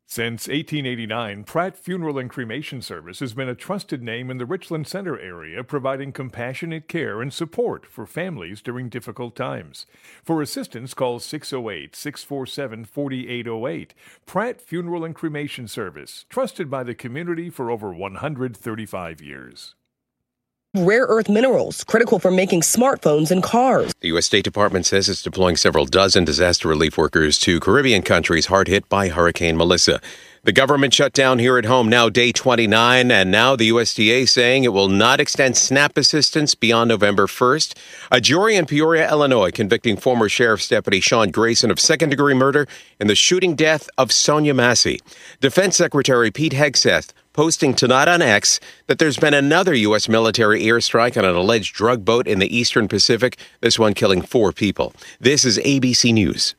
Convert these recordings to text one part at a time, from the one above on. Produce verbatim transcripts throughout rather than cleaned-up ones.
Since eighteen eighty-nine, Pratt Funeral and Cremation Service has been a trusted name in the Richland Center area, providing compassionate care and support for families during difficult times. For assistance, call six oh eight, six four seven, four eight oh eight. Pratt Funeral and Cremation Service, trusted by the community for over one hundred thirty-five years. Rare earth minerals, critical for making smartphones and cars. The U S State Department says it's deploying several dozen disaster relief workers to Caribbean countries hard hit by Hurricane Melissa. The government shutdown here at home now day twenty-nine, and now the U S D A saying it will not extend SNAP assistance beyond November first. A jury in Peoria, Illinois, convicting former Sheriff's Deputy Sean Grayson of second-degree murder in the shooting death of Sonia Massey. Defense Secretary Pete Hegseth posting tonight on X that there's been another U S military airstrike on an alleged drug boat in the Eastern Pacific, this one killing four people. This is A B C News.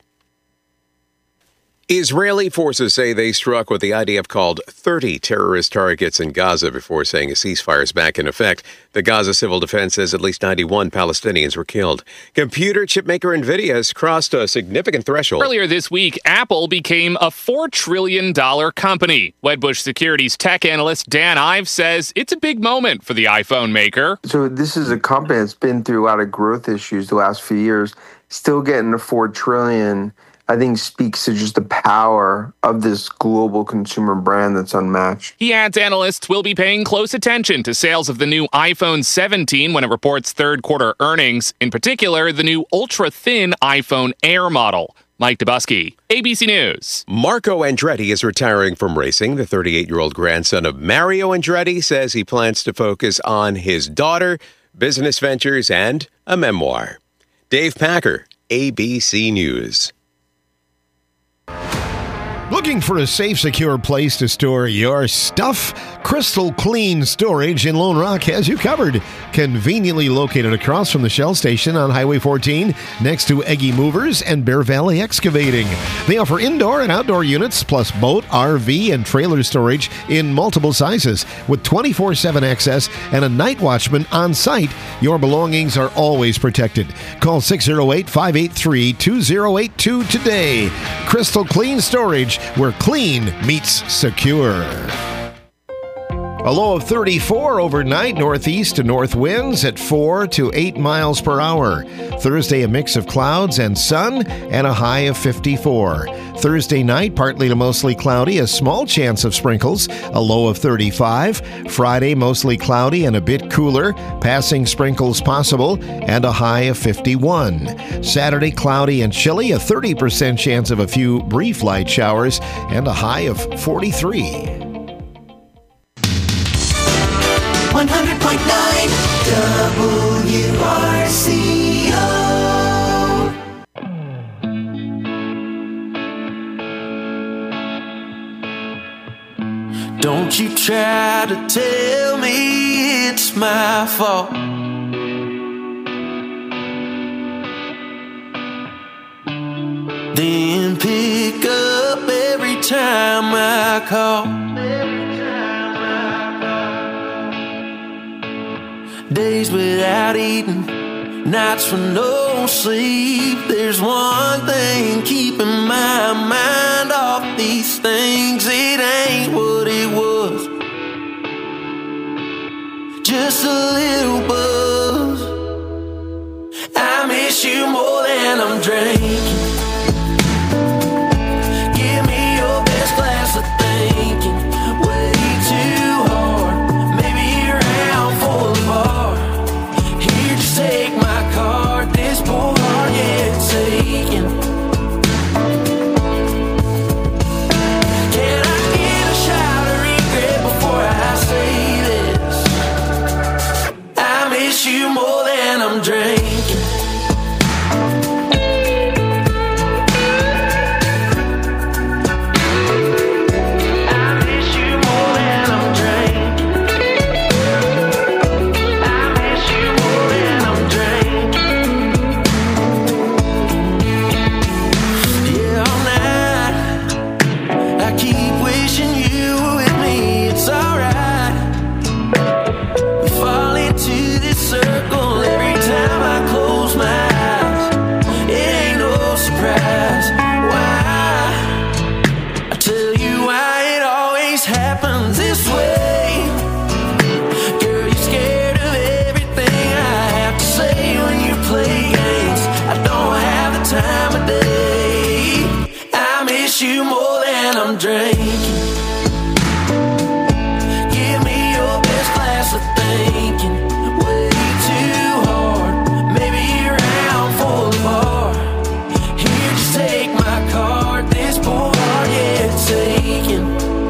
Israeli forces say they struck what the I D F called thirty terrorist targets in Gaza before saying a ceasefire is back in effect. The Gaza Civil Defense says at least ninety-one Palestinians were killed. Computer chipmaker NVIDIA has crossed a significant threshold. Earlier this week, Apple became a four trillion dollars company. Wedbush Securities tech analyst Dan Ives says it's a big moment for the iPhone maker. So this is a company that's been through a lot of growth issues the last few years, still getting to four trillion dollars. I think speaks to just the power of this global consumer brand that's unmatched. He adds analysts will be paying close attention to sales of the new iPhone seventeen when it reports third quarter earnings, in particular the new ultra-thin iPhone Air model. Mike Dubusky, A B C News. Marco Andretti is retiring from racing. The thirty-eight-year-old grandson of Mario Andretti says he plans to focus on his daughter, business ventures, and a memoir. Dave Packer, A B C News. Looking for a safe, secure place to store your stuff? Crystal Clean Storage in Lone Rock has you covered. Conveniently located across from the Shell station on Highway fourteen, next to Eggy Movers and Bear Valley Excavating. They offer indoor and outdoor units, plus boat, R V, and trailer storage in multiple sizes. With twenty-four seven access and a night watchman on site, your belongings are always protected. Call six oh eight, five eight three, two oh eight two today. Crystal Clean Storage, where clean meets secure. A low of thirty-four overnight, northeast to north winds at four to eight miles per hour. Thursday, a mix of clouds and sun and a high of fifty-four. Thursday night, partly to mostly cloudy, a small chance of sprinkles, a low of thirty-five. Friday, mostly cloudy and a bit cooler, passing sprinkles possible, and a high of fifty-one. Saturday, cloudy and chilly, a thirty percent chance of a few brief light showers, and a high of forty-three. one hundred point nine W R C O. Don't you try to tell me it's my fault. Then pick up every time I call. Days without eating, nights with no sleep. There's one thing keeping my mind off these things. It ain't what it was, just a little buzz. I miss you more than I'm drinking. Give me your best glass of thinking. Way too hard, maybe around for the bar. Here, just take my card. This poor heart, yeah, it's aching. Can I get a shot of regret before I say this? I more than I'm drinking. Give me your best glass of thinking. Way too hard. Maybe you're out for the bar. Here, just take my card. This poor heart, yeah, it's aching.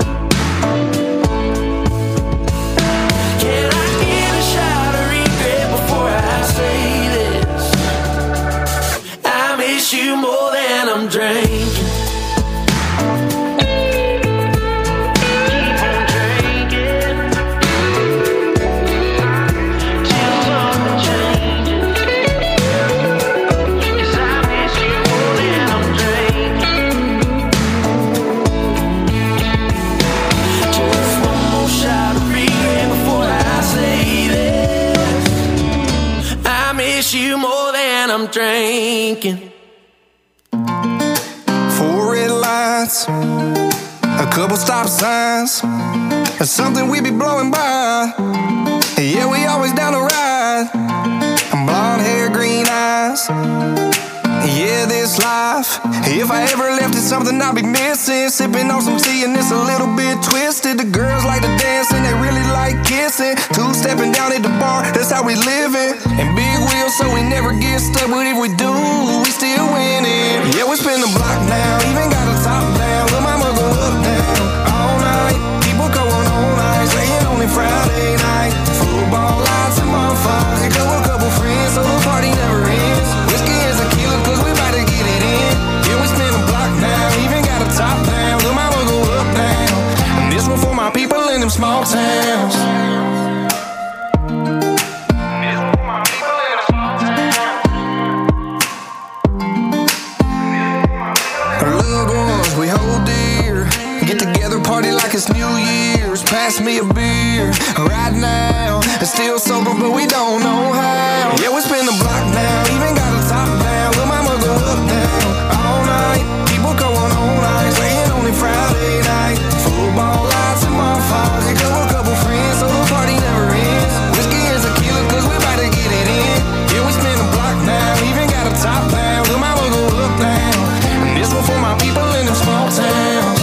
Can I get a shot of regret before I say this? I miss you more than I'm drinking. You more than I'm drinking. Four red lights, a couple stop signs, that's something we be blowing by. Yeah, we always down to ride. Blonde hair, green eyes. Yeah, this life, if I ever left it, something I'd be missing. Sipping on some tea and it's a little bit twisted. The girls like to dance and they really like kissing. Two-stepping down at the bar, that's how we living. And big wheels so we never get stuck, but if we do, we still winning. Yeah, we spin the block now, even got a top down. Lil' mama go up down all night. People go on all night, saying only Friday night. Football lights and bonfires, and go a couple friends so the party never ends. Whiskey and tequila, cause we about to get it in. Yeah, we spin the block now, even got a top down. Lil' mama go up down. And this one for my people in them small towns. We hold dear, get together, party like it's New Year's. Pass me a beer right now. It's still sober, but we don't know how. Yeah, we spin the block now, even got a top down. Lil' mama go up down all night. People go on all night, saying only Friday night. Football lights and bonfires, and go a couple friends so the party never ends. Whiskey and tequila, cause we about to get it in. Yeah, we spin the block now, even got a top down. Lil' mama go up down. And this one for my people in them small towns.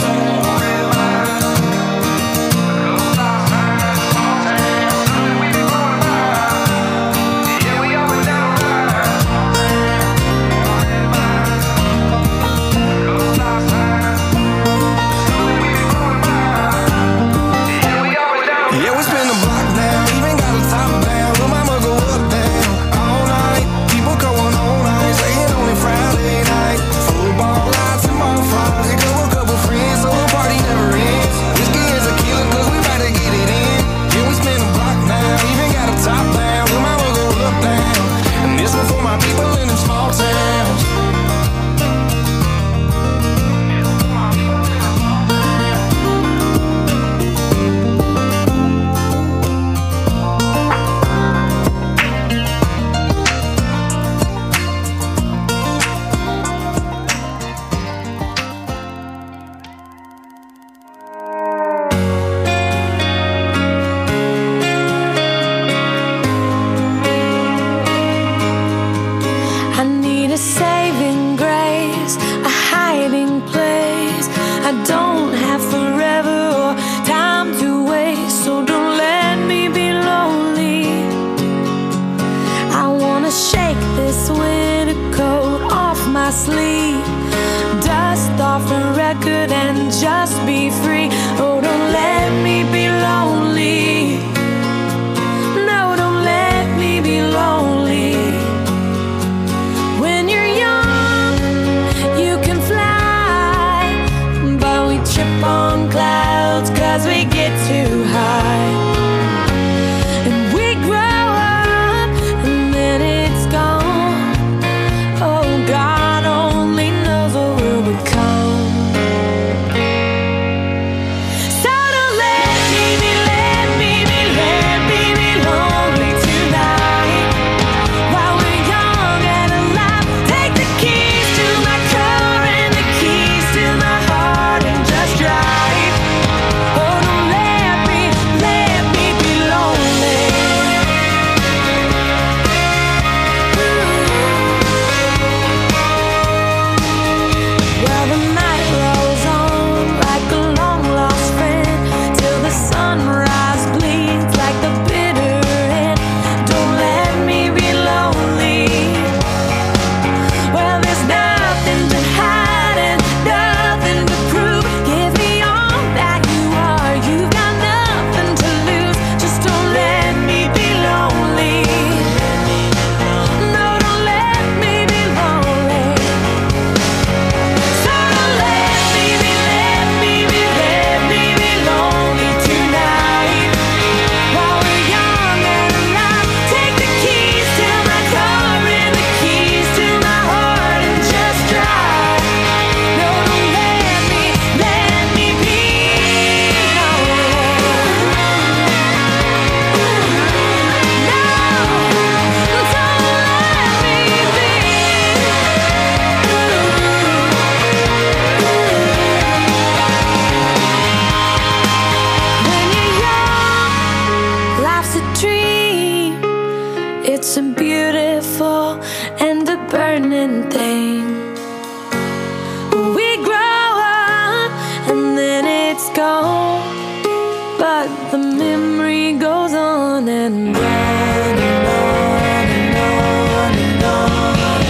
gone, but the memory goes on and on and on and on and on.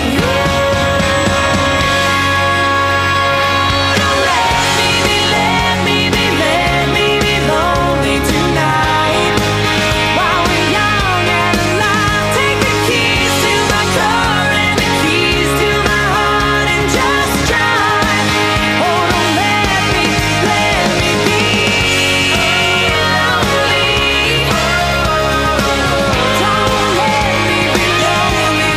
Don't let me be, let me be, let me be lonely tonight. While we're young and alive, take the keys to my car and the keys to my heart and just drive. Oh, don't let me, let me be lonely. Don't let me be lonely.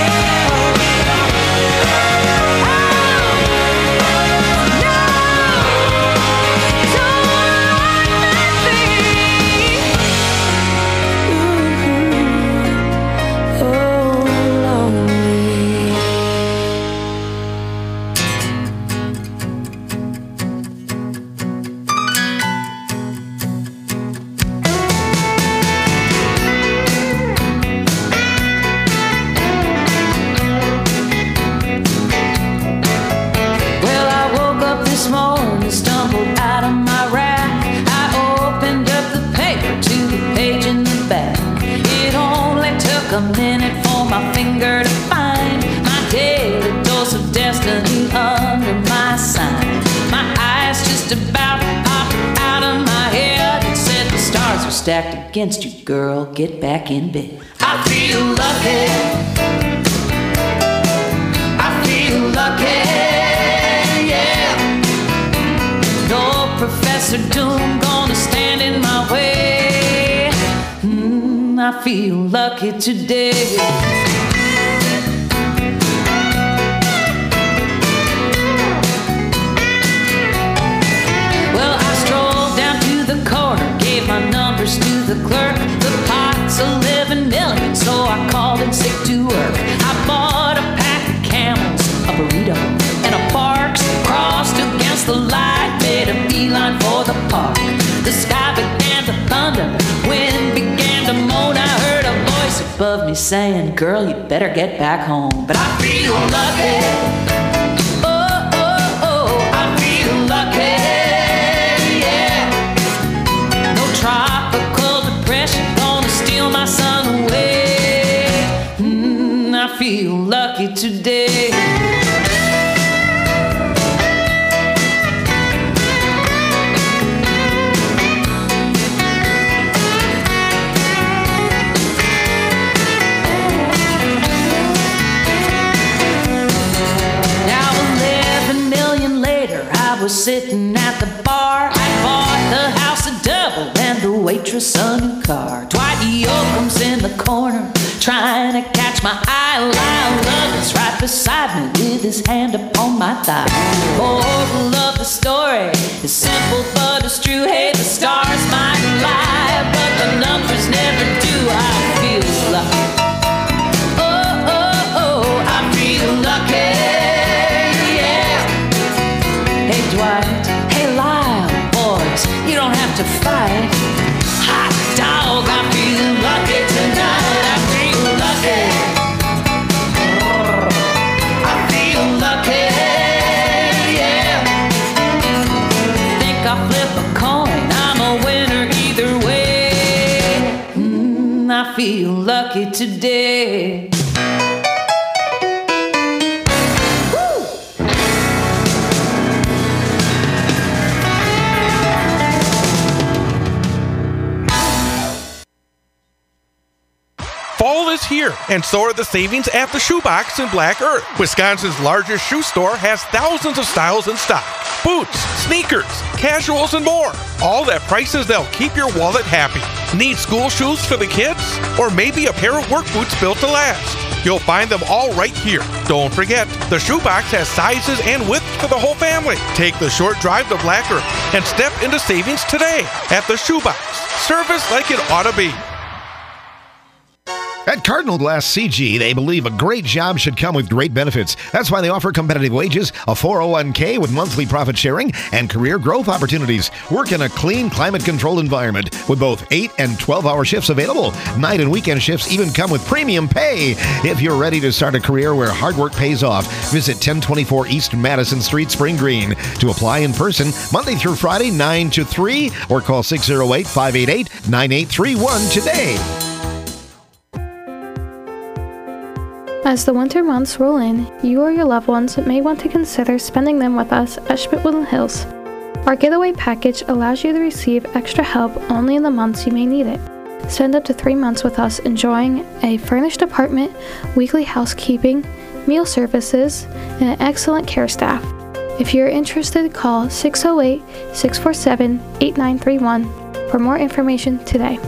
Oh, no, don't let me. Ooh, oh, lonely. Well, I woke up this morning, stumbled out of my rack. I opened up the paper to the page in the back. It only took a minute for my finger to find my daily dose of destiny under my sign. My eyes just about popped out of my head and said the stars are stacked against you, girl. Get back in bed. I feel lucky. I feel lucky, yeah. No Professor Doom gonna stand in my way. Mm, I feel lucky today. Well, I strolled down to the corner, gave my numbers to the clerk. The pot's eleven million, so I called in sick to work. I bought a pack of Camels, a burrito, and a Parks. Crossed against the light, made a beeline for the park. The sky began to thunder, wind began to moan. I heard a voice above me saying, girl, you better get back home. But I feel lucky. Oh, oh, oh, I feel lucky, yeah. No tropical depression gonna steal my sun away. Mm, I feel lucky today. Now eleven million later, I was sitting at the bar. I bought the house a double and the waitress a new car. Dwight Yoakam's in the corner, trying to catch my eye. Lyle Lovett right beside me with his hand upon my thigh. Moral of the story is simple but it's true. Hey, the stars might lie, but the numbers never do. I feel lucky. Oh, oh, oh, I feel lucky, yeah. Hey, Dwight, hey, Lyle, boys, you don't have to fight. Hot dog, I feel lucky tonight. I feel lucky. I feel lucky, yeah. Think I'll flip a coin, I'm a winner either way. Mm, I feel lucky today. Fall is here, and so are the savings at the Shoebox in Black Earth. Wisconsin's largest shoe store has thousands of styles in stock. Boots, sneakers, casuals, and more. All at prices that'll keep your wallet happy. Need school shoes for the kids? Or maybe a pair of work boots built to last? You'll find them all right here. Don't forget, the Shoebox has sizes and widths for the whole family. Take the short drive to Black Earth and step into savings today at the Shoebox. Service like it ought to be. At Cardinal Glass C G, they believe a great job should come with great benefits. That's why they offer competitive wages, a four oh one k with monthly profit sharing, and career growth opportunities. Work in a clean, climate-controlled environment with both eight and twelve-hour shifts available. Night and weekend shifts even come with premium pay. If you're ready to start a career where hard work pays off, visit ten twenty-four East Madison Street, Spring Green. To apply in person, Monday through Friday, nine to three, or call six oh eight, five eight eight, nine eight three one today. As the winter months roll in, you or your loved ones may want to consider spending them with us at Schmidt-Woodland Hills. Our getaway package allows you to receive extra help only in the months you may need it. Spend up to three months with us enjoying a furnished apartment, weekly housekeeping, meal services, and an excellent care staff. If you're interested, call six oh eight, six four seven, eight nine three one for more information today.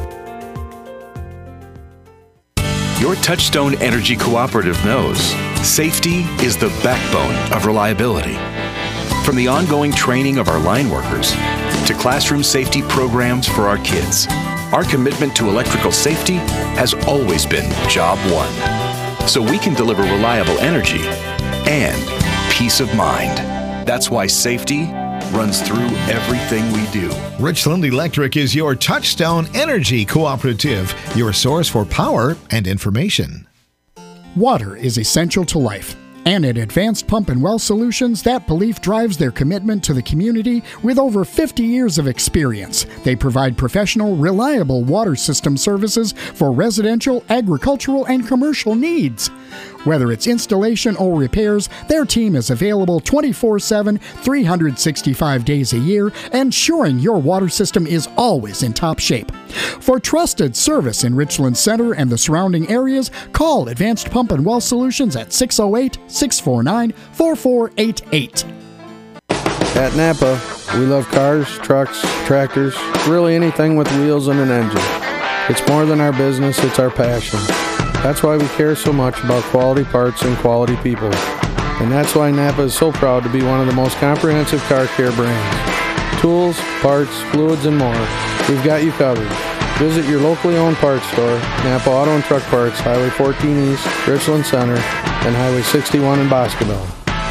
Your Touchstone Energy Cooperative knows safety is the backbone of reliability. From the ongoing training of our line workers to classroom safety programs for our kids, our commitment to electrical safety has always been job one. So we can deliver reliable energy and peace of mind. That's why safety runs through everything we do. Richland Electric is your Touchstone Energy Cooperative, your source for power and information. Water is essential to life. And at Advanced Pump and Well Solutions, that belief drives their commitment to the community with over fifty years of experience. They provide professional, reliable water system services for residential, agricultural, and commercial needs. Whether it's installation or repairs, their team is available twenty-four seven, three hundred sixty-five days a year, ensuring your water system is always in top shape. For trusted service in Richland Center and the surrounding areas, call Advanced Pump and Well Solutions at six oh eight, six four nine, four four eight eight. At Napa, we love cars, trucks, tractors, really anything with wheels and an engine. It's more than our business, it's our passion. That's why we care so much about quality parts and quality people. And that's why Napa is so proud to be one of the most comprehensive car care brands. Tools, parts, fluids, and more. We've got you covered. Visit your locally owned parts store, Napa Auto and Truck Parts, Highway fourteen East, Richland Center, and Highway sixty-one in Boscoville.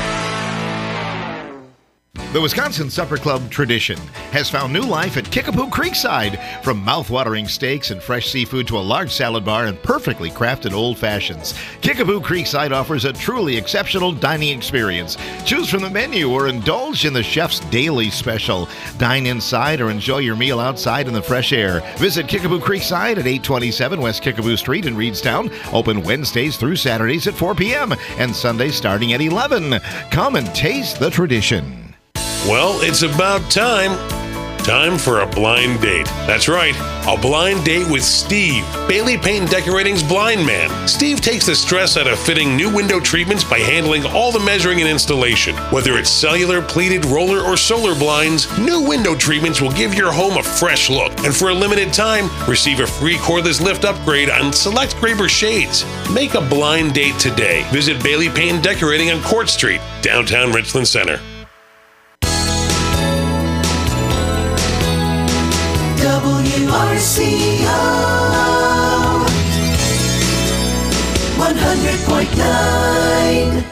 The Wisconsin Supper Club tradition has found new life at Kickapoo Creekside. From mouth-watering steaks and fresh seafood to a large salad bar and perfectly crafted old fashions, Kickapoo Creekside offers a truly exceptional dining experience. Choose from the menu or indulge in the chef's daily special. Dine inside or enjoy your meal outside in the fresh air. Visit Kickapoo Creekside at eight twenty-seven West Kickapoo Street in Reedstown. Open Wednesdays through Saturdays at four p.m. and Sundays starting at eleven. Come and taste the tradition. Well, it's about time. Time for a blind date. That's right, a blind date with Steve, Bailey Paint and Decorating's blind man. Steve takes the stress out of fitting new window treatments by handling all the measuring and installation. Whether it's cellular, pleated, roller, or solar blinds, new window treatments will give your home a fresh look. And for a limited time, receive a free cordless lift upgrade on select Graber shades. Make a blind date today. Visit Bailey Paint and Decorating on Court Street, downtown Richland Center. W R C O one hundred point nine.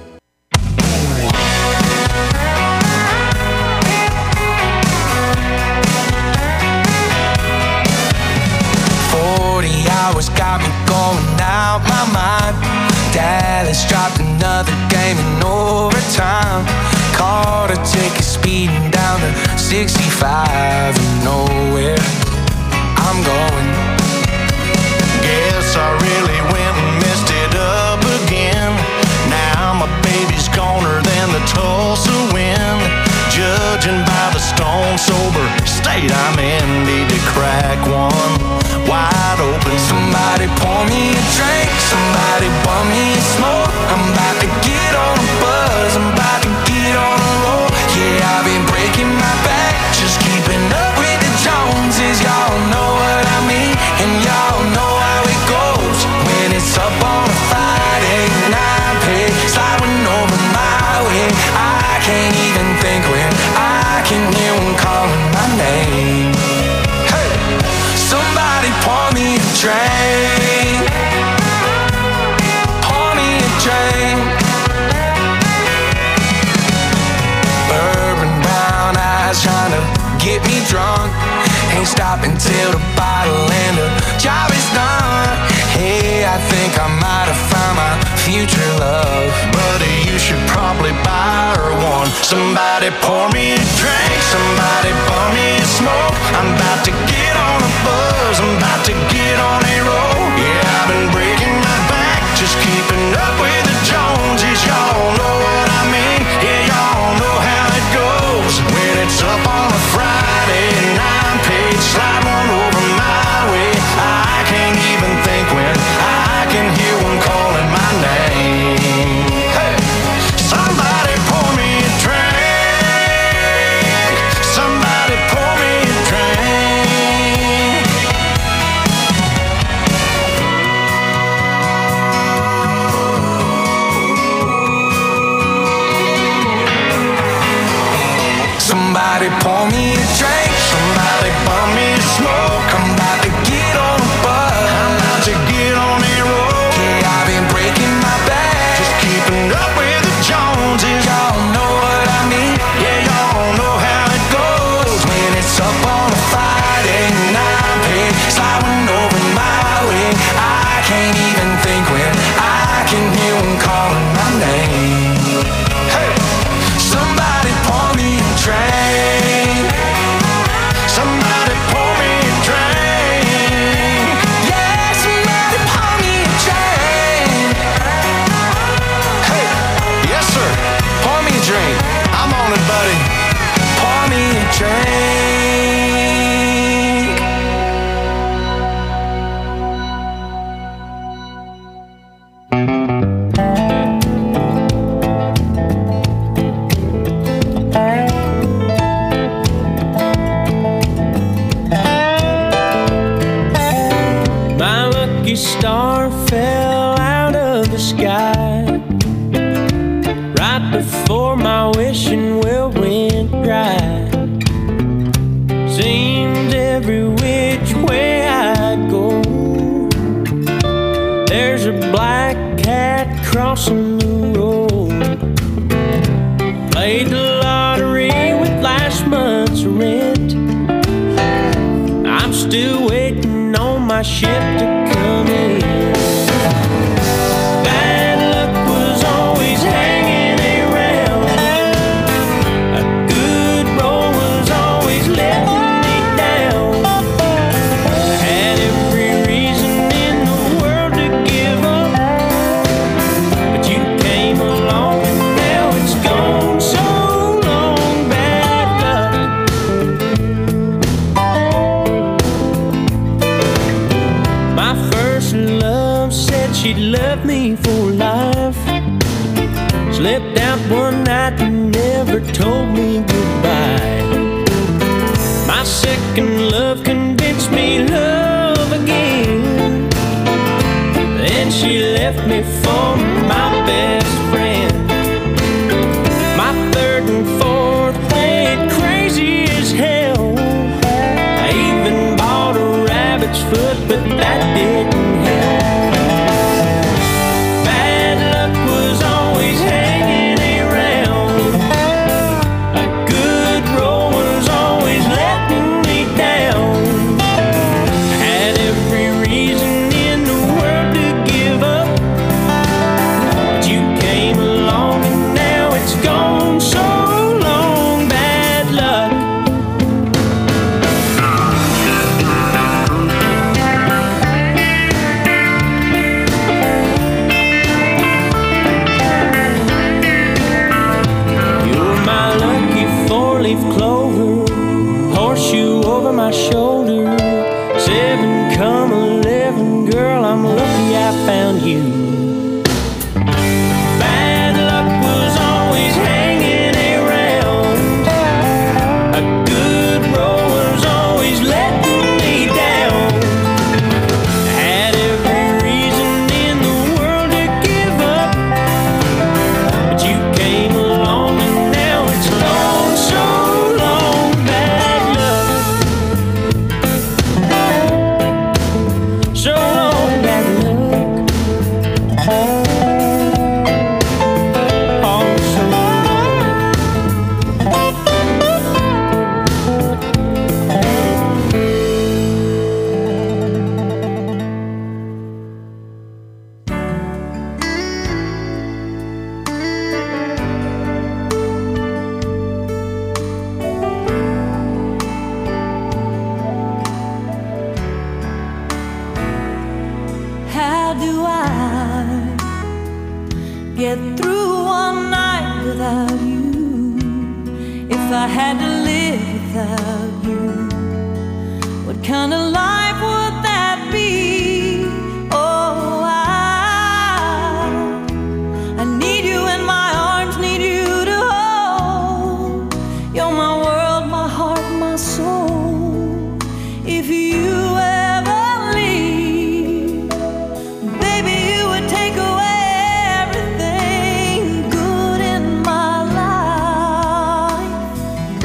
Forty hours got me going out my mind. Dallas dropped another game in overtime. Caught a ticket speeding down to sixty-five and nowhere I'm going. Guess I really went and messed it up again. Now my baby's goner than the Tulsa wind. Judging by the stone sober state I'm in, need to crack one wide open. Somebody pour me a drink, somebody bum me a smoke. I'm about to get on a buzz, I'm about to get on a roll. Yeah, I've been breaking my back, just keeping up with the Joneses. Y'all know what I mean, and y'all know how it goes. When it's up on a Friday night, pay sliding over my way. I can't even think when I can hear one calling my name. Hey, somebody ain't stopping till the bottle and the job is done. Hey, I think I might have found my future love. Buddy, you should probably buy her one. Somebody pour me a drink, somebody pour me a smoke. I'm about to get on a buzz, I'm about to get on a roll. Yeah, I've been breaking my back, just keeping up with the Joneses. Y'all know what I mean, yeah, y'all know how it goes. When it's up on a Friday and I'm paid, slide one over my way. I can't even think when I can hear one calling my name. Hey, somebody pour me a drink, somebody pour me a drink. Somebody pour me a drink, somebody pour me a smoke. I'm about to get on a bus, I'm about to get on a roll. Yeah, I've been breaking my back, just keeping up with the Joneses. Y'all know what I mean, yeah, y'all know how it goes. When it's up on a Friday and I'm paid, sliding over my way. I can't even think when I can hear one calling my name. Hey, somebody pour me a drink, somebody pour me a drink. Yeah, somebody pour me a drink. Hey, yes sir, pour me a drink. I'm on it, buddy. Pour me a drink. My lucky star fell out of the sky right before my wishing well went dry. Seems every which way I go, there's a black cat crossing the road. Played the lottery with last month's rent. I'm still waiting on my ship to come in. Bad luck was always hanging around. A good roll was always letting me down. I had every reason in the world to give up, but you came along and now it's gone. So long, bad luck. My first love said she'd love me for life. Slipped out one night and never told me goodbye. My second love convinced me love again. Then she left me for my best friend. My third and fourth played crazy as hell. I even bought a rabbit's foot, but that didn't help. Bad luck was always hanging around. A good roll was always letting me down. I had every reason in the world to give up, but you came along and now it's gone. So long, bad luck. You're my lucky four-leaf clover, horseshoe over my shoulder. Seven come eleven, girl, I'm lucky I found you. Bad luck was always hanging around. A good roll was always letting me down. I had every reason in the world to give up, but you came along and now it's gone. So long, bad luck. So long, bad luck. get through one night without you, if I had to live without you, what kind of life would that be? Oh, I, I need you in my arms, need you to hold. You're my world, my heart, my soul. If you ever leave, baby, you would take away everything good in my life.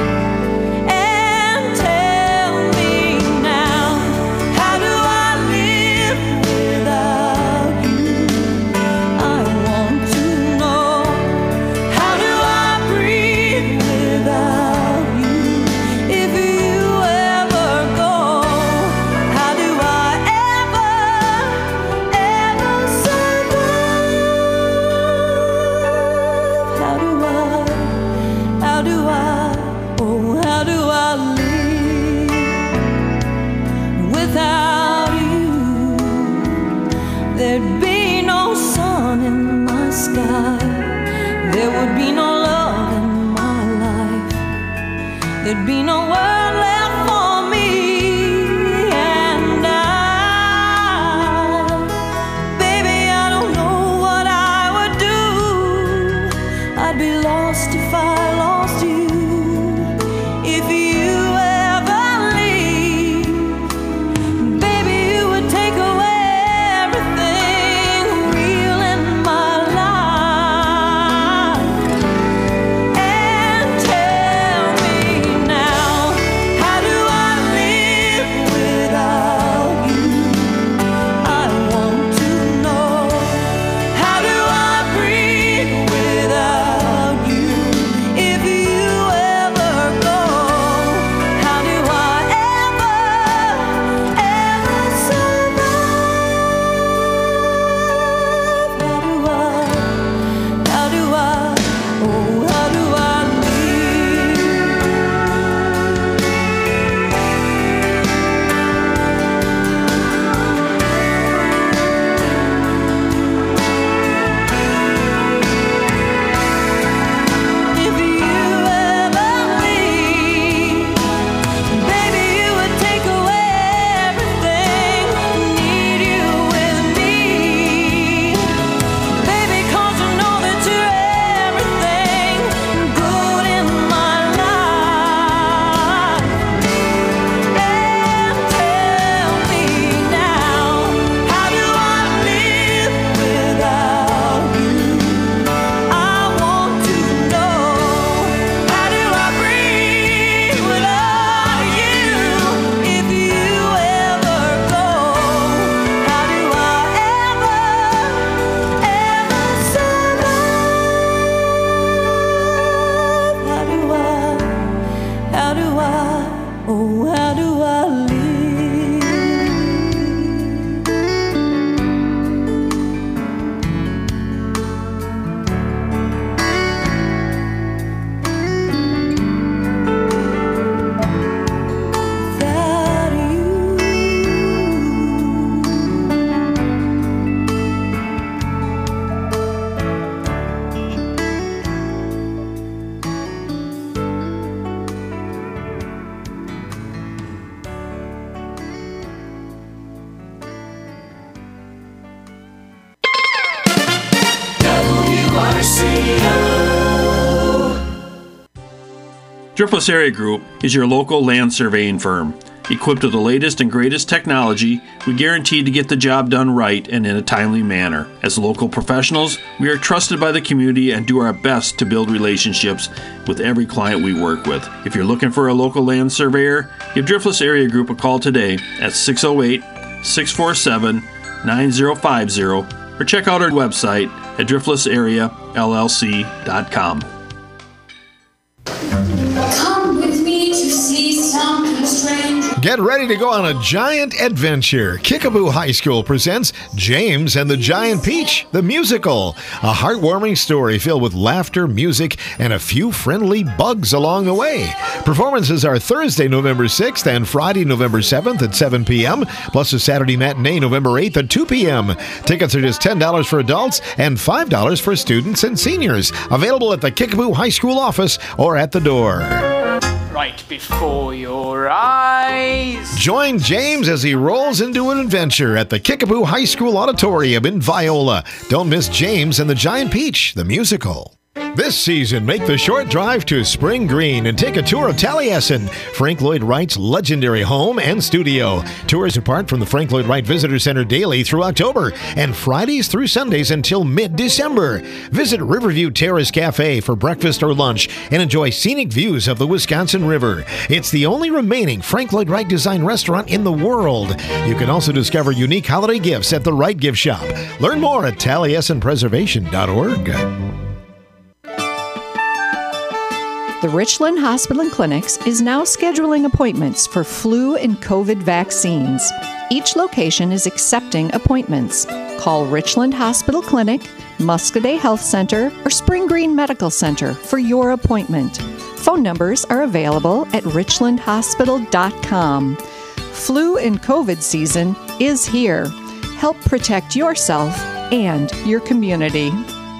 And tell me now, how do I live without you? I want to know, how do I breathe without you? If you ever go, how do I ever, ever survive? How do I, how do I, oh, how do I live without you? There'd be no sun in my sky, there would be no love in my life, there'd be no world left for me. And I, baby, I don't know what I would do. I'd be lost if I lost you. If you ever leave, baby, you would take away everything real in my life. And tell me now, how do I live without you? I want to know, how do I breathe without you? If you ever go, how do I ever, ever survive? How do I, how do I, oh, how do I If you ever leave, baby, you would take away everything. Need you with me, baby, 'cause you know that you're everything good in my life. And tell me now, how do I live without you? I want to know, how do I breathe without you? If you ever go, how do I ever, ever survive? How do I, how do I, oh, how do I live? Without you. Driftless Area Group is your local land surveying firm. Equipped with the latest and greatest technology, we guarantee to get the job done right and in a timely manner. As local professionals, we are trusted by the community and do our best to build relationships with every client we work with. If you're looking for a local land surveyor, give Driftless Area Group a call today at six oh eight, six four seven, nine oh five oh or check out our website at driftless area l l c dot com. Come with me to see something strange. Get ready to go on a giant adventure. Kickapoo High School presents James and the Giant Peach, the musical. A heartwarming story filled with laughter, music, and a few friendly bugs along the way. Performances are Thursday, November sixth and Friday, November seventh at seven p.m., plus a Saturday matinee, November eighth at two p.m. Tickets are just ten dollars for adults and five dollars for students and seniors. Available at the Kickapoo High School office or at the door. Right before your eyes. Join James as he rolls into an adventure at the Kickapoo High School Auditorium in Viola. Don't miss James and the Giant Peach, the musical. This season, make the short drive to Spring Green and take a tour of Taliesin, Frank Lloyd Wright's legendary home and studio. Tours depart from the Frank Lloyd Wright Visitor Center daily through October and Fridays through Sundays until mid-December. Visit Riverview Terrace Cafe for breakfast or lunch and enjoy scenic views of the Wisconsin River. It's the only remaining Frank Lloyd Wright design restaurant in the world. You can also discover unique holiday gifts at the Wright Gift Shop. Learn more at taliesin preservation dot org. The Richland Hospital and Clinics is now scheduling appointments for flu and COVID vaccines. Each location is accepting appointments. Call Richland Hospital Clinic, Muscadet Health Center, or Spring Green Medical Center for your appointment. Phone numbers are available at richland hospital dot com. Flu and COVID season is here. Help protect yourself and your community.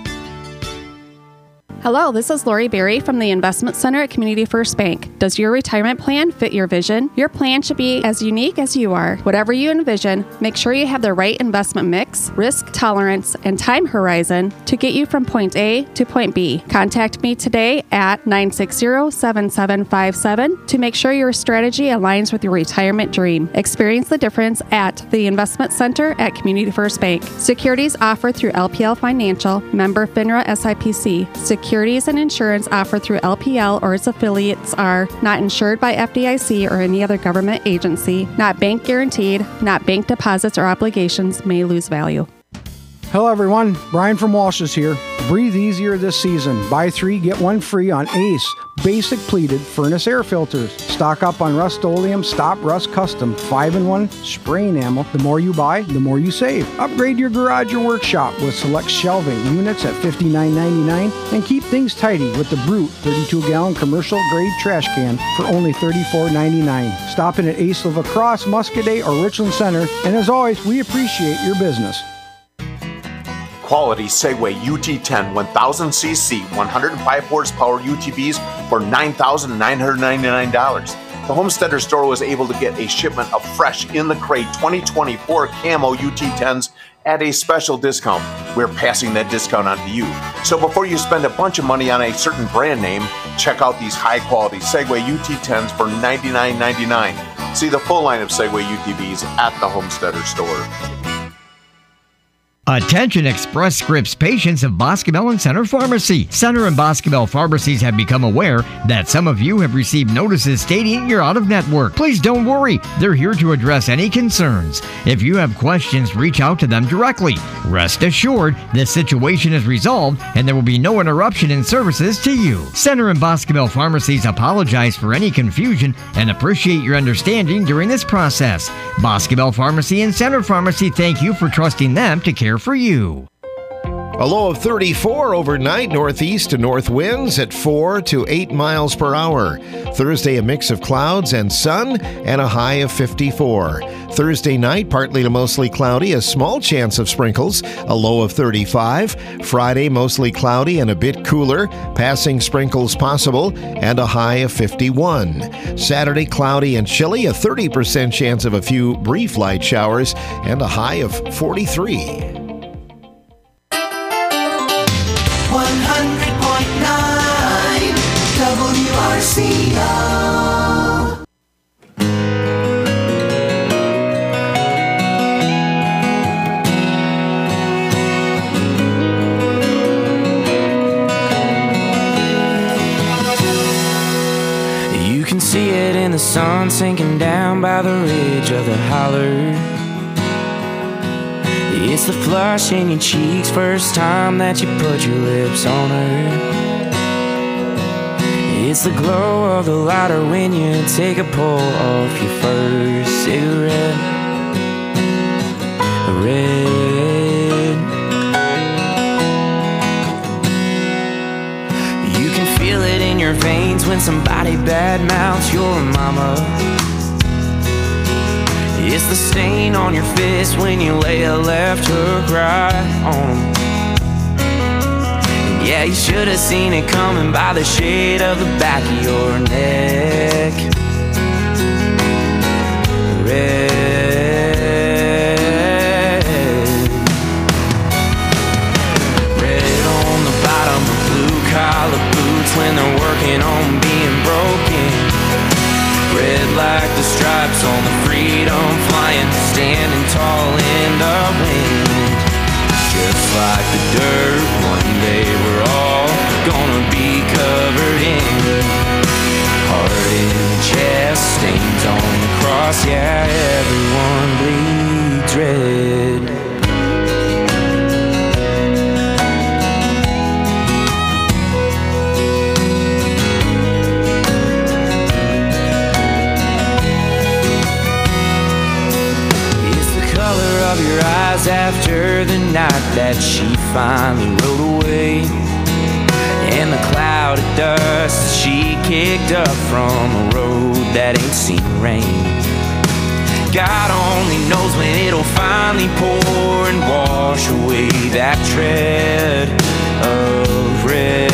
Hello, this is Lori Berry from the Investment Center at Community First Bank. Does your retirement plan fit your vision? Your plan should be as unique as you are. Whatever you envision, make sure you have the right investment mix, risk tolerance, and time horizon to get you from point A to point B. Contact me today at nine six zero, seven seven five seven to make sure your strategy aligns with your retirement dream. Experience the difference at the Investment Center at Community First Bank. Securities offered through L P L Financial, member FINRA S I P C. Securities and insurance offered through L P L or its affiliates are not insured by F D I C or any other government agency, not bank guaranteed, not bank deposits or obligations, may lose value. Hello everyone, Brian from Walsh's here. Breathe easier this season. Buy three, get one free on Ace Basic Pleated Furnace Air Filters. Stock up on Rust-Oleum Stop Rust Custom five in one spray enamel. The more you buy, the more you save. Upgrade your garage or workshop with select shelving units at fifty-nine ninety-nine and keep things tidy with the Brute thirty-two gallon commercial grade trash can for only thirty-four ninety-nine. Stop in at Ace La Crosse, Muscadet, or Richland Center. And as always, we appreciate your business. Quality Segway U T ten one thousand c c one hundred five horsepower U T Vs for nine thousand nine hundred ninety-nine dollars. The Homesteader store was able to get a shipment of fresh in the crate twenty twenty-four Camo U T tens at a special discount. We're passing that discount on to you. So before you spend a bunch of money on a certain brand name, check out these high quality Segway U T tens for ninety-nine ninety-nine. See the full line of Segway U T Vs at the Homesteader store. Attention Express Scripts patients of Boscobel and Center Pharmacy. Center and Boscobel pharmacies have become aware that some of you have received notices stating you're out of network. Please don't worry. They're here to address any concerns. If you have questions, reach out to them directly. Rest assured, this situation is resolved and there will be no interruption in services to you. Center and Boscobel pharmacies apologize for any confusion and appreciate your understanding during this process. Boscobel Pharmacy and Center Pharmacy thank you for trusting them to care for you. A low of thirty-four overnight, northeast to north winds at four to eight miles per hour. Thursday, a mix of clouds and sun and a high of fifty-four. Thursday night, partly to mostly cloudy, a small chance of sprinkles, a low of thirty-five. Friday, mostly cloudy and a bit cooler, passing sprinkles possible, and a high of fifty-one. Saturday, cloudy and chilly, a thirty percent chance of a few brief light showers, and a high of forty-three. one hundred point nine W R C O. You can see it in the sun sinking down by the ridge of the holler. It's the flush in your cheeks, first time that you put your lips on her. It's the glow of the lighter when you take a pull off your first cigarette. Red. You can feel it in your veins when somebody badmouths your mama. It's the stain on your fist when you lay a left hook right on 'em. Yeah, you should have seen it coming by the shade of the back of your neck. Red. Red on the bottom of blue-collar boots when they're working on being broken. Red like the stripes on the freedom flying, standing tall in the wind. Just like the dirt, one day we're all gonna be covered in. Heart in the chest, stains on the cross, yeah, everyone bleeds red. Of your eyes after the night that she finally rode away, and the cloud of dust that she kicked up from a road that ain't seen rain. God only knows when it'll finally pour and wash away that tread of red.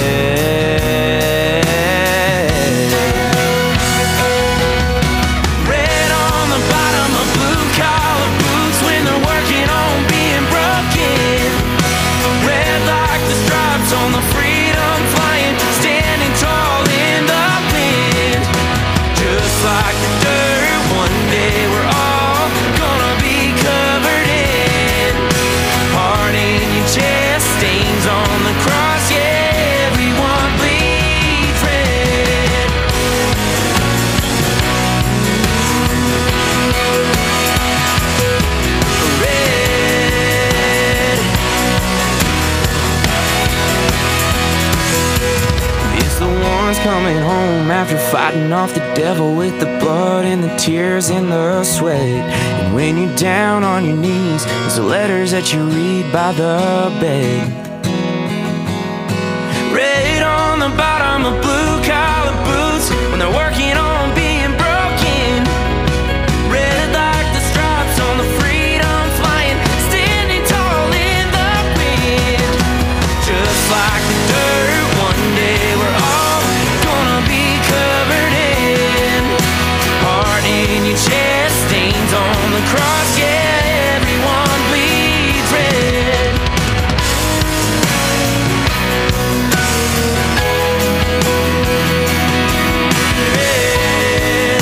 On the freedom flying, standing tall in the wind. Just like the dirt, one day we're all gonna be covered in. Heart in your chest, stains on the cross, yeah, everyone bleeds red. Red. It's the ones coming home after fighting off the devil with the blood and the tears and the sweat. And when you're down on your knees, it's the letters that you read by the bed. Red on the bottom of blue-collar boots when they're working on being broken. Red like the stripes on the freedom flying, standing tall in the wind. Just like the dirt, one day we're all gonna be covered in. Heart in your chest, stains on the cross, yeah, everyone bleeds red. Red.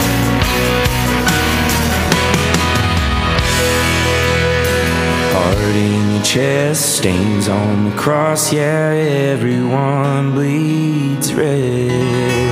Heart in your chest, stains on the cross, yeah, everyone bleeds red.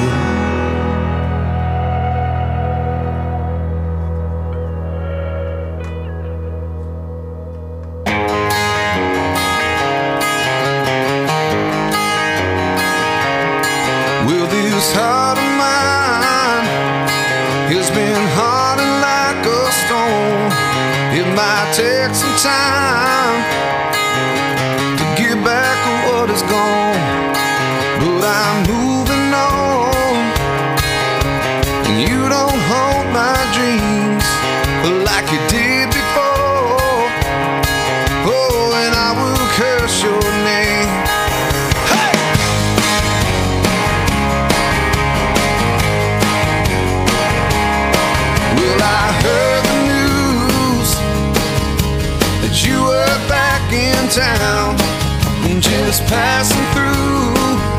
Well, this heart of mine has been hardened like a stone. It might take some time to get back what is gone, but I'm moving on. And you don't hold my dreams like you did before. Oh, and I will curse your name. Hey! Well, I heard the news that you were back in town, just passing through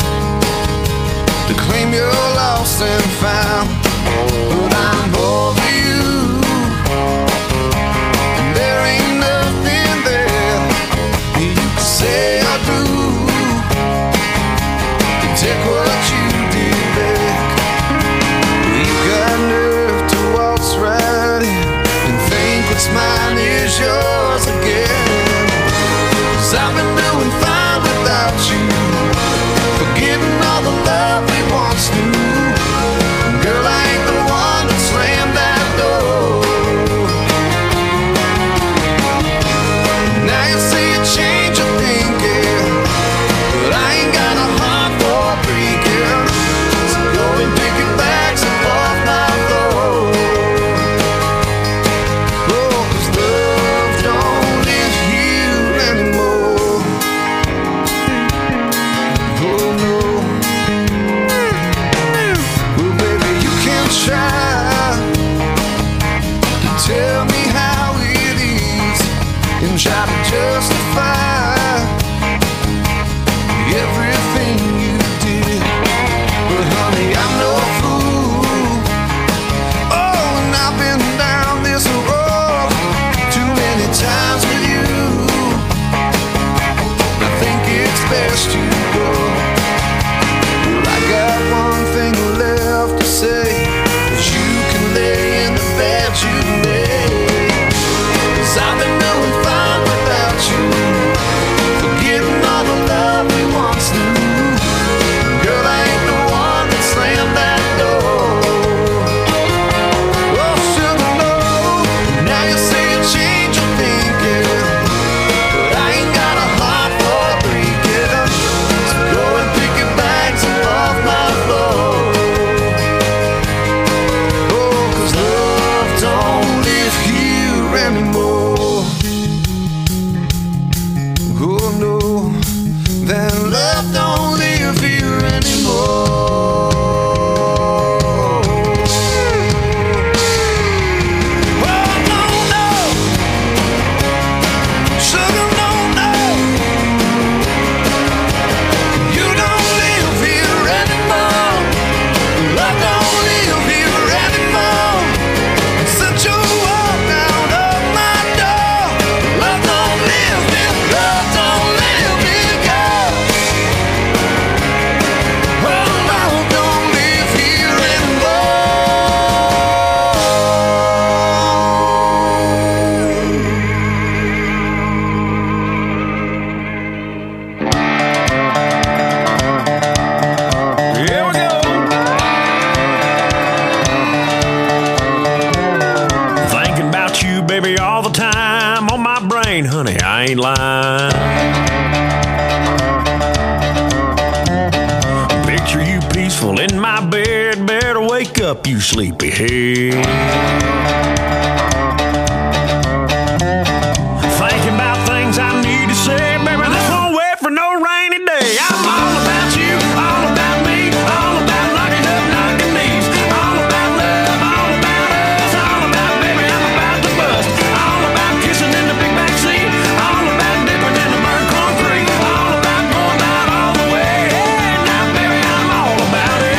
to claim you're lost and found. But I'm over you, and there ain't nothing there you can say I do to take what you did back. You got nerve to waltz right in and think what's mine is yours again. 'Cause I've been doing fine without you, forgetting all the love we once rain, honey, I ain't lying. Picture you peaceful in my bed, better wake up, you sleepyhead. Thinking about things I need to say, baby, this won't wait for no rainy day. I'm all about you, all about me, all about locking up, knocking knees, all about love, all about us, all about, baby, I'm about to bust, all about kissing in the big back seat, all about dipping in the burnt concrete, all about going out all the way. Hey, now, baby, I'm all about it.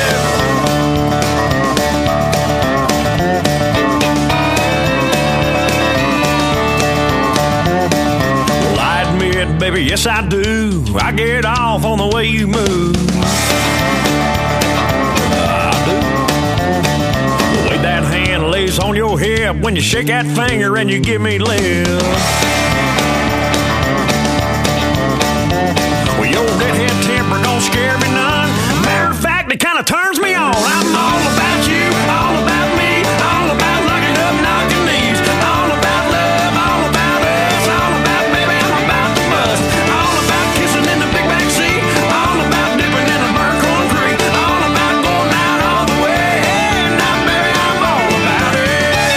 Well, I admit, baby, yes I do, I get off on the way you move. I do. The way that hand lays on your hip when you shake that finger and you give me lip. Well, your redhead temper don't scare me none. Matter of fact, it kind of turns me on. I'm all about you, all about me, all about locking up, knocking knees, all about love, all about us, all about, baby, I'm about to bust, all about kissing in the big back seat, all about dipping in the burnt concrete, all about going out all the way. Hey, now, baby, I'm all about it.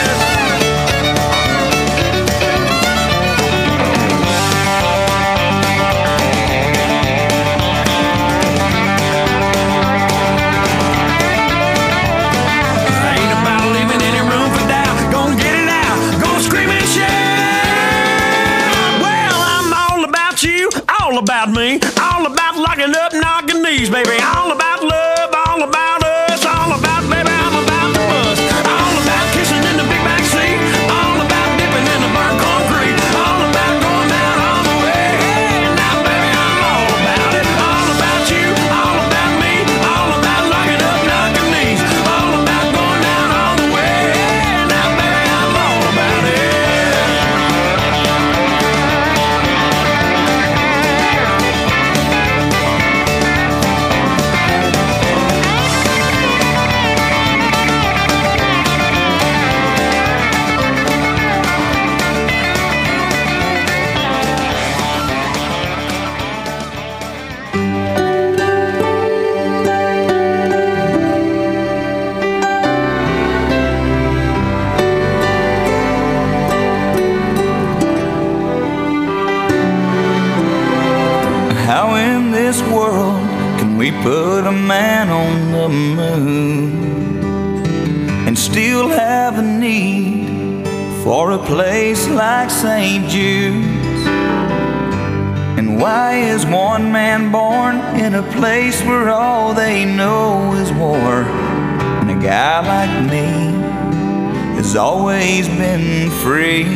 Ain't about leaving any room for doubt. Gonna get it out, gonna scream and shout. Well, I'm all about you, all about me, all about locking up, knocking knees, baby. All about love, all about us, all about, baby, I'm about to bust. All about kissing in the big back seat, all about dipping in the burnt concrete, all about going out all the way. Hey, now, baby, I'm all about it. All about you, all about me, all about locking up, knocking knees, all about going out all the way. Hey, now, baby, I'm all about it. How in this world can we put a man on the moon and still have a need for a place like Saint Jude's? And why is one man born in a place where all they know is war? And a guy like me has always been free.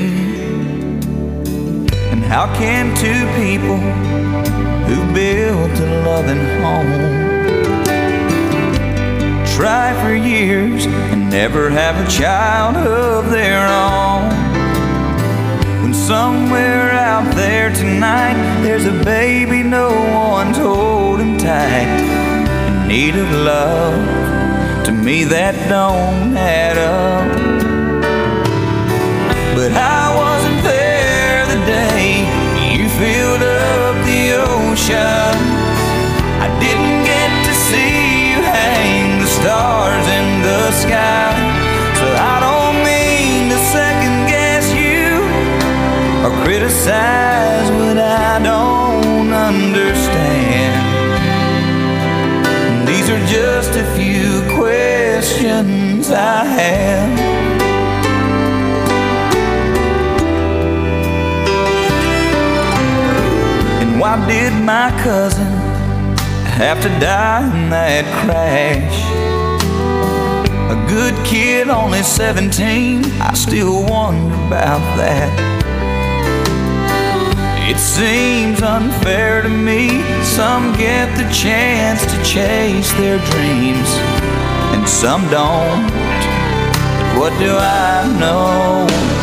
And how can two people who built a loving home try for years and never have a child of their own, when somewhere out there tonight there's a baby no one's holding tight in need of love? To me that don't add up. But I wasn't there the day you filled up the ocean. I didn't get to see you hang the stars in the sky. So I don't mean to second guess you or criticize what I don't understand. These are just a few questions I have. Why did my cousin have to die in that crash? A good kid, only seventeen, I still wonder about that. It seems unfair to me. Some get the chance to chase their dreams and some don't. But what do I know?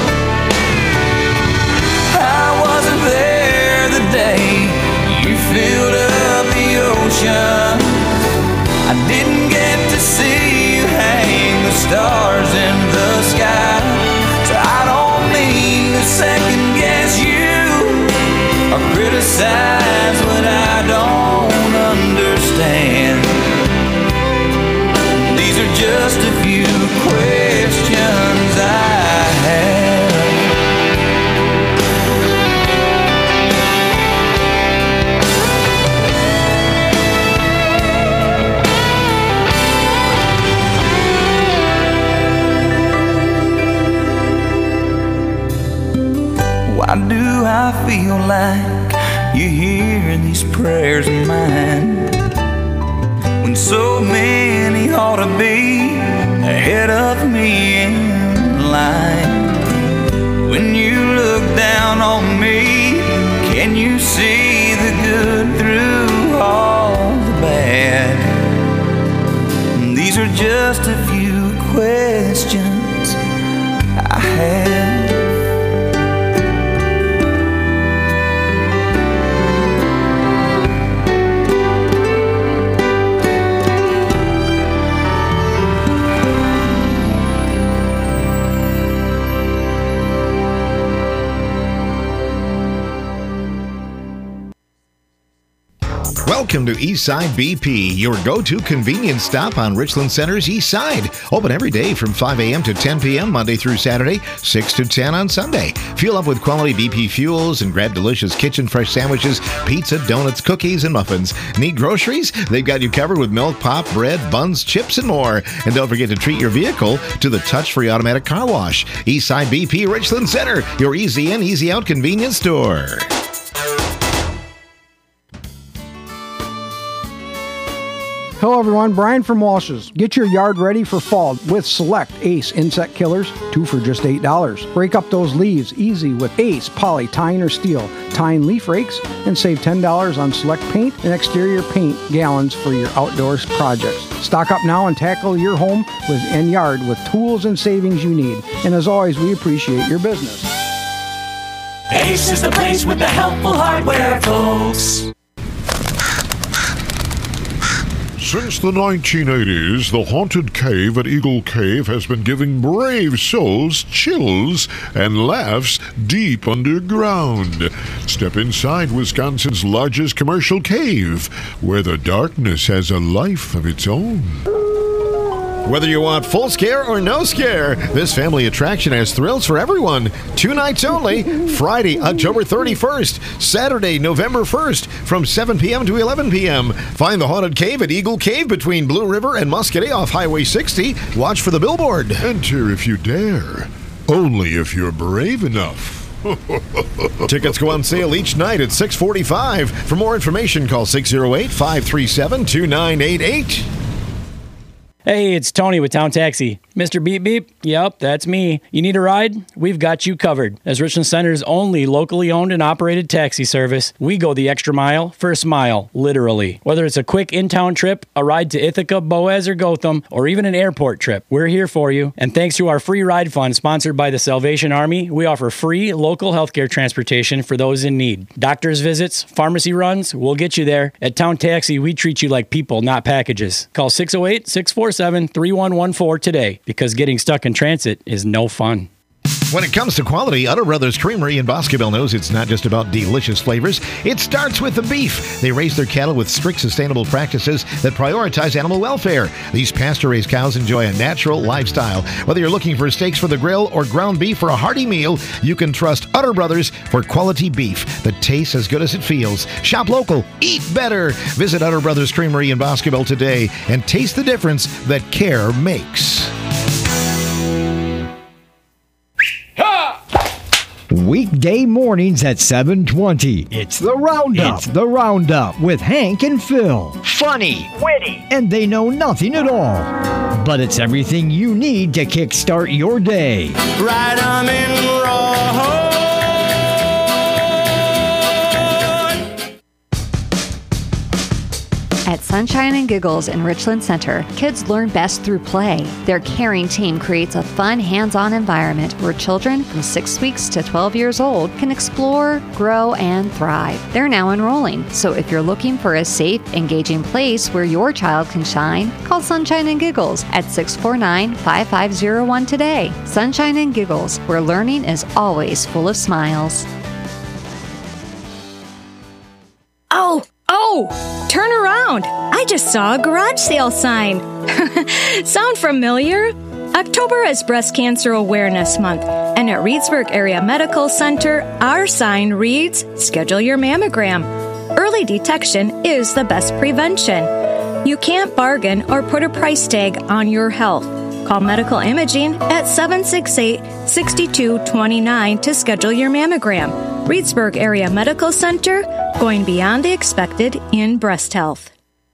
I wasn't there the day you filled up the ocean. I didn't get to see you hang the stars in the sky. So I don't mean to second guess you I feel like you hear these prayers of mine, when so many ought to be ahead of me in line. When you look down on me, can you see the good through all the bad? These are just a few questions I have. Welcome to Eastside B P, your go-to convenience stop on Richland Center's East Side. Open every day from five a.m. to ten p.m. Monday through Saturday, six to ten on Sunday. Fuel up with quality B P fuels and grab delicious kitchen fresh sandwiches, pizza, donuts, cookies, and muffins. Need groceries? They've got you covered with milk, pop, bread, buns, chips, and more. And don't forget to treat your vehicle to the touch-free automatic car wash. Eastside B P Richland Center, your easy in, easy out convenience store. Hello everyone, Brian from Walsh's. Get your yard ready for fall with Select Ace Insect Killers, two for just eight dollars. Break up those leaves easy with Ace Poly Tine or Steel Tine Leaf Rakes and save ten dollars on select paint and exterior paint gallons for your outdoors projects. Stock up now and tackle your home with and yard with tools and savings you need. And as always, we appreciate your business. Ace is the place with the helpful hardware, folks. Since the nineteen eighties, the haunted cave at Eagle Cave has been giving brave souls chills and laughs deep underground. Step inside Wisconsin's largest commercial cave, where the darkness has a life of its own. Whether you want full scare or no scare, this family attraction has thrills for everyone. Two nights only, Friday, October thirty-first, Saturday, November first, from seven p.m. to eleven p.m. Find the haunted cave at Eagle Cave between Blue River and Muscatine off Highway sixty. Watch for the billboard. Enter if you dare, only if you're brave enough. Tickets go on sale each night at six forty-five. For more information, call six oh eight, five three seven, two nine eight eight. Hey, it's Tony with Town Taxi. Mister Beep Beep? Yep, that's me. You need a ride? We've got you covered. As Richland Center's only locally owned and operated taxi service, we go the extra mile for a smile, literally. Whether it's a quick in-town trip, a ride to Ithaca, Boaz, or Gotham, or even an airport trip, we're here for you. And thanks to our free ride fund sponsored by the Salvation Army, we offer free local healthcare transportation for those in need. Doctor's visits, pharmacy runs, we'll get you there. At Town Taxi, we treat you like people, not packages. Call six oh eight, six four seven, three one one four today, because getting stuck in transit is no fun. When it comes to quality, Utter Brothers Creamery in Boscobel knows it's not just about delicious flavors. It starts with the beef. They raise their cattle with strict sustainable practices that prioritize animal welfare. These pasture-raised cows enjoy a natural lifestyle. Whether you're looking for steaks for the grill or ground beef for a hearty meal, you can trust Utter Brothers for quality beef that tastes as good as it feels. Shop local, eat better. Visit Utter Brothers Creamery in Boscobel today and taste the difference that care makes. Weekday mornings at seven twenty. It's the Roundup. It's the Roundup with Hank and Phil. Funny, witty, and they know nothing at all. But it's everything you need to kickstart your day. Right on in raw. At Sunshine and Giggles in Richland Center, kids learn best through play. Their caring team creates a fun, hands-on environment where children from six weeks to twelve years old can explore, grow, and thrive. They're now enrolling, so if you're looking for a safe, engaging place where your child can shine, call Sunshine and Giggles at six four nine, five five zero one today. Sunshine and Giggles, where learning is always full of smiles. Oh! Oh! Turn around! I just saw a garage sale sign. Sound familiar? October is Breast Cancer Awareness Month, and at Reedsburg Area Medical Center, our sign reads, Schedule your mammogram. Early detection is the best prevention. You can't bargain or put a price tag on your health. Call Medical Imaging at seven six eight, six two two nine to schedule your mammogram. Reedsburg Area Medical Center, going beyond the expected in breast health.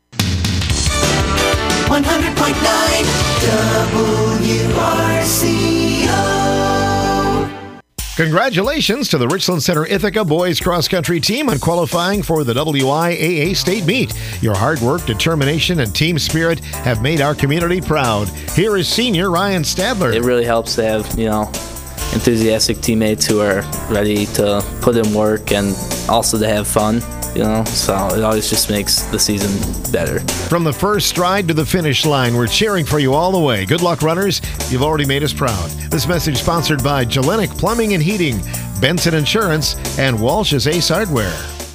one hundred point nine W R C O. Congratulations to the Richland Center Ithaca boys cross country team on qualifying for the W I A A State Meet. Your hard work, determination, and team spirit have made our community proud. Here is senior Ryan Stadler. It really helps to have, you know, enthusiastic teammates who are ready to put in work and also to have fun. You know, so it always just makes the season better. From the first stride to the finish line, we're cheering for you all the way. Good luck, runners. You've already made us proud. This message sponsored by Jelenic Plumbing and Heating, Benson Insurance, and Walsh's Ace Hardware.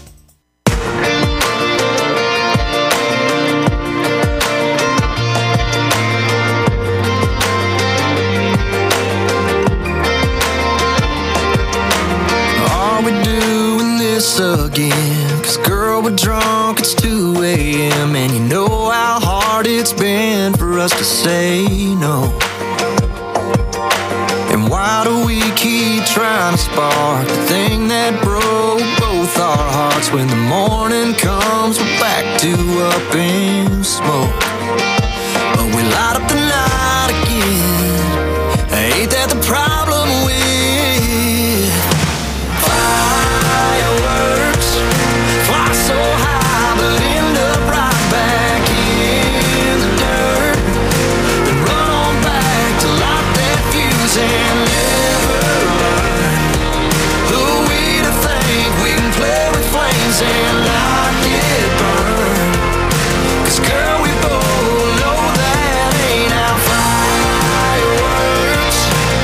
Are we doing this again? Cause girl, we're drunk, it's two a.m. And you know how hard it's been for us to say no. And why do we keep trying to spark the thing that broke both our hearts? When the morning comes, we're back to up in smoke. But we light up the night again. Ain't that the problem with fireworks? Fly so high, but end up right back in the dirt. Then run on back to light that fuse and never learn. Who are we to think we can play with flames and not get burned? Cause girl, we both know that ain't our fireworks.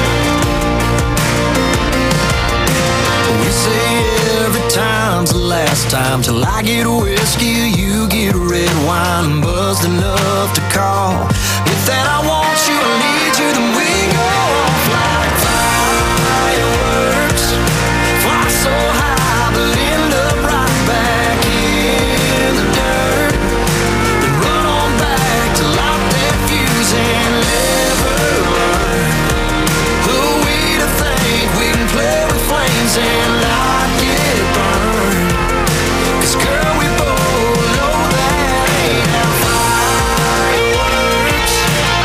We say every time's the last time, till I get a whiskey, you get a red wine, buzzed enough to call. If that I want you, I need you, then we go off like fireworks. Fly so high, but end up right back in the dirt. Then run on back to light that fuse and never learn. Who are we to think we can play with flames and not get burned? Cause girl, we both know that ain't our fireworks.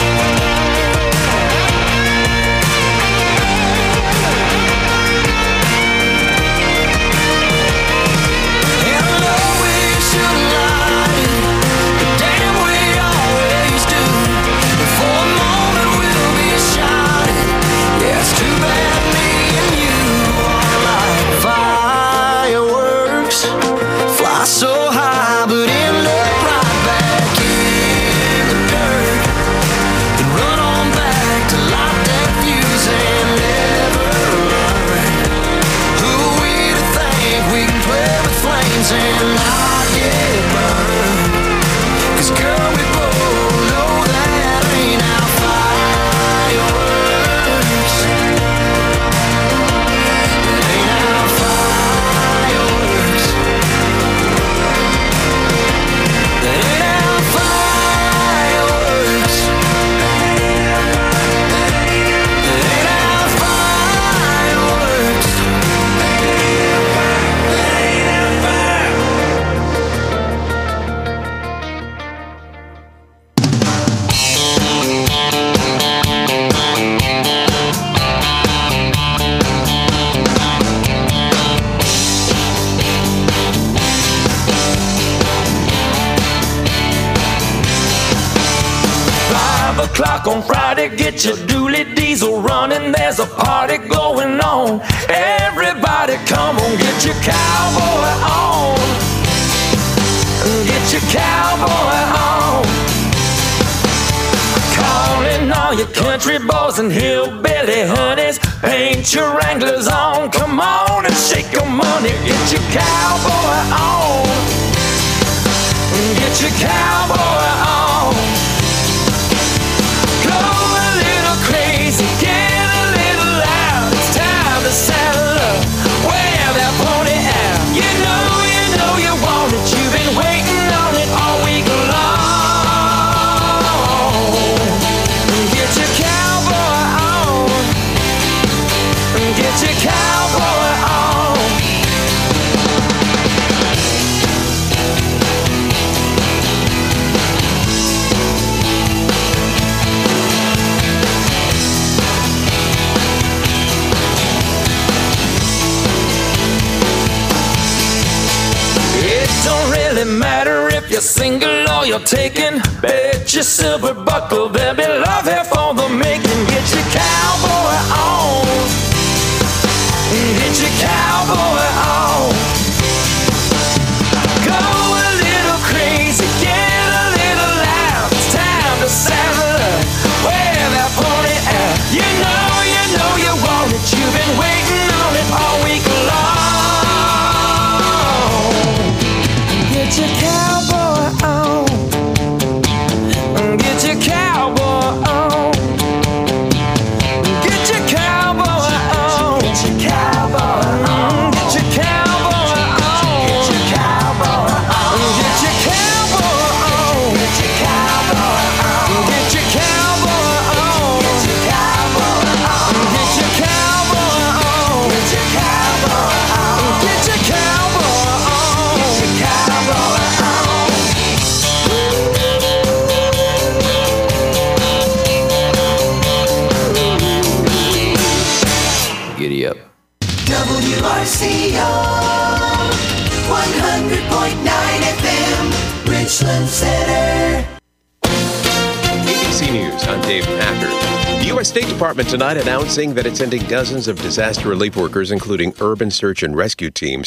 And I know we shouldn't lie, but damn, we always do. And for a moment we'll be shy. Yeah, it's too bad me and you are like fireworks. Fly so high, but end up right back in the dirt. Then run on back to light that fuse and never learn. Who are we to think we can play with flames and not get burned? Cause girl, we both know that ain't our fireworks. It ain't our fireworks. It ain't our fireworks. It ain't our fireworks. Five o'clock on Friday, get your dually diesel running. There's a party going on. Everybody come on, get your cowboy on. Get your cowboy on. Calling all your country boys and hillbilly honeys. Paint your Wranglers on. Come on and shake your money. Get your cowboy on. Get your cowboy on. Go a little crazy, get a little loud. It's time to saddle up, wear that pony out. You know, you know you want it. You've been waiting on it all week long. Get your cowboy on. Get your cowboy on. really matter if you're single or you're taken. Bet your silver buckle there'll be love here for the making. Get your cowboy on. Get your cowboy on. Go a little crazy, get a little loud. It's time to saddle up, wear that pony out. You know, you know you want it. You've been waiting on it all week long. Get your cowboy on. Get your cowboy on. Get your cowboy on. Get your cowboy on. Get your cowboy on. Get your cowboy on. Get your cowboy on. Get your cowboy on. Get your cowboy on. Get your cowboy on. Get your cowboy on. Get your cowboy on. Get your cowboy on. Get your cowboy on. Giddy up. W R C O one hundred point nine F M, Richland Center. A B C News, I'm Dave Packer. The U S State Department tonight announcing that it's sending dozens of disaster relief workers, including urban search and rescue teams,